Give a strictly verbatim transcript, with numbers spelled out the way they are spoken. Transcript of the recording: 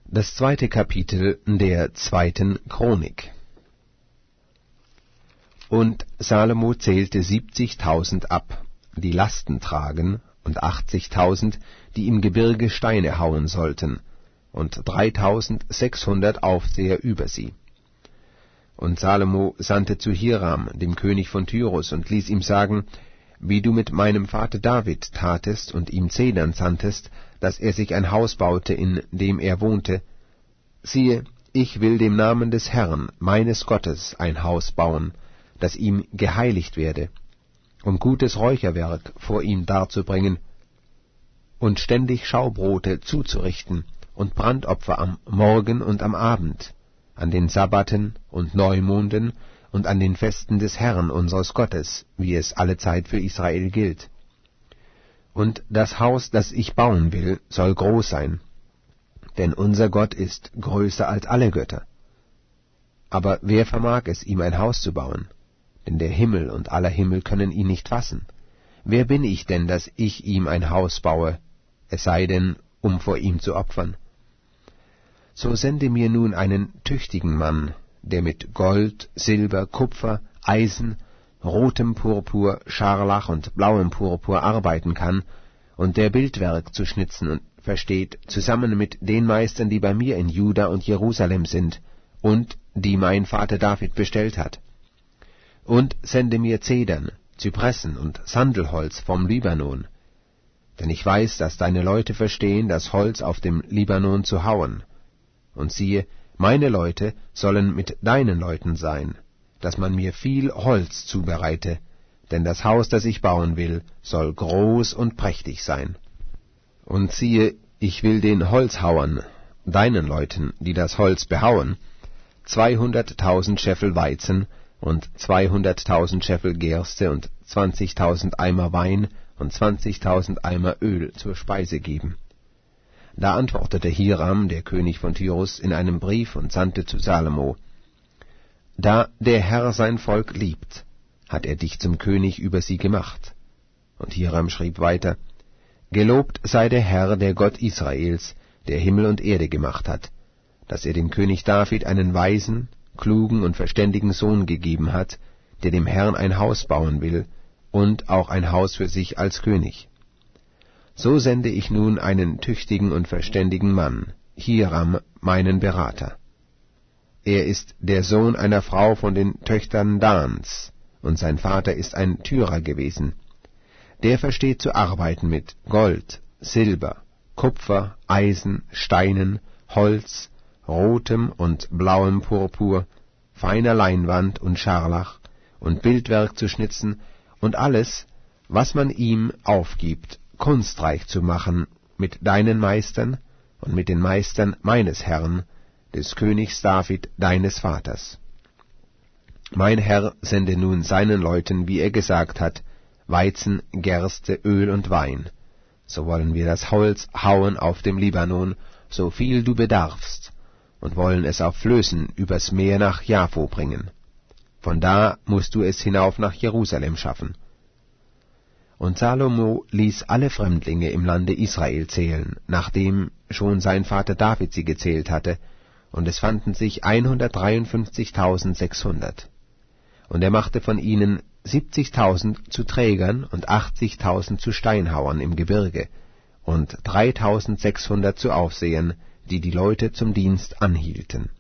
Das zweite Kapitel der zweiten Chronik. Und Salomo zählte siebzigtausend ab, die Lasten tragen, und achtzigtausend, die im Gebirge Steine hauen sollten, und dreitausendsechshundert Aufseher über sie. Und Salomo sandte zu Hiram, dem König von Tyrus, und ließ ihm sagen, wie du mit meinem Vater David tatest und ihm Zedern sandtest, dass er sich ein Haus baute, in dem er wohnte. Siehe, ich will dem Namen des Herrn, meines Gottes, ein Haus bauen, das ihm geheiligt werde, um gutes Räucherwerk vor ihm darzubringen und ständig Schaubrote zuzurichten und Brandopfer am Morgen und am Abend, an den Sabbaten und Neumonden und an den Festen des Herrn unseres Gottes, wie es allezeit für Israel gilt. Und das Haus, das ich bauen will, soll groß sein, denn unser Gott ist größer als alle Götter. Aber wer vermag es, ihm ein Haus zu bauen? Denn der Himmel und aller Himmel können ihn nicht fassen. Wer bin ich denn, dass ich ihm ein Haus baue, es sei denn, um vor ihm zu opfern? So sende mir nun einen tüchtigen Mann, der mit Gold, Silber, Kupfer, Eisen, rotem Purpur, Scharlach und blauem Purpur arbeiten kann und der Bildwerk zu schnitzen und versteht, zusammen mit den Meistern, die bei mir in Juda und Jerusalem sind und die mein Vater David bestellt hat. Und sende mir Zedern, Zypressen und Sandelholz vom Libanon, denn ich weiß, dass deine Leute verstehen, das Holz auf dem Libanon zu hauen. Und siehe, meine Leute sollen mit deinen Leuten sein, dass man mir viel Holz zubereite, denn das Haus, das ich bauen will, soll groß und prächtig sein. Und siehe, ich will den Holzhauern, deinen Leuten, die das Holz behauen, zweihunderttausend Scheffel Weizen und zweihunderttausend Scheffel Gerste und zwanzigtausend Eimer Wein und zwanzigtausend Eimer Öl zur Speise geben. Da antwortete Hiram, der König von Tyrus, in einem Brief und sandte zu Salomo: Da der Herr sein Volk liebt, hat er dich zum König über sie gemacht. Und Hiram schrieb weiter: Gelobt sei der Herr, der Gott Israels, der Himmel und Erde gemacht hat, dass er dem König David einen weisen, klugen und verständigen Sohn gegeben hat, der dem Herrn ein Haus bauen will und auch ein Haus für sich als König. So sende ich nun einen tüchtigen und verständigen Mann, Hiram, meinen Berater. Er ist der Sohn einer Frau von den Töchtern Dans, und sein Vater ist ein Tyrer gewesen. Der versteht zu arbeiten mit Gold, Silber, Kupfer, Eisen, Steinen, Holz, rotem und blauem Purpur, feiner Leinwand und Scharlach und Bildwerk zu schnitzen und alles, was man ihm aufgibt, kunstreich zu machen mit deinen Meistern und mit den Meistern meines Herrn, des Königs David, deines Vaters. Mein Herr sende nun seinen Leuten, wie er gesagt hat, Weizen, Gerste, Öl und Wein. So wollen wir das Holz hauen auf dem Libanon, so viel du bedarfst, und wollen es auf Flößen übers Meer nach Jaffo bringen. Von da musst du es hinauf nach Jerusalem schaffen. Und Salomo ließ alle Fremdlinge im Lande Israel zählen, nachdem schon sein Vater David sie gezählt hatte, und es fanden sich hundertdreiundfünfzigtausendsechshundert. Und er machte von ihnen siebzigtausend zu Trägern und achtzigtausend zu Steinhauern im Gebirge und dreitausendsechshundert zu Aufsehern, die die Leute zum Dienst anhielten.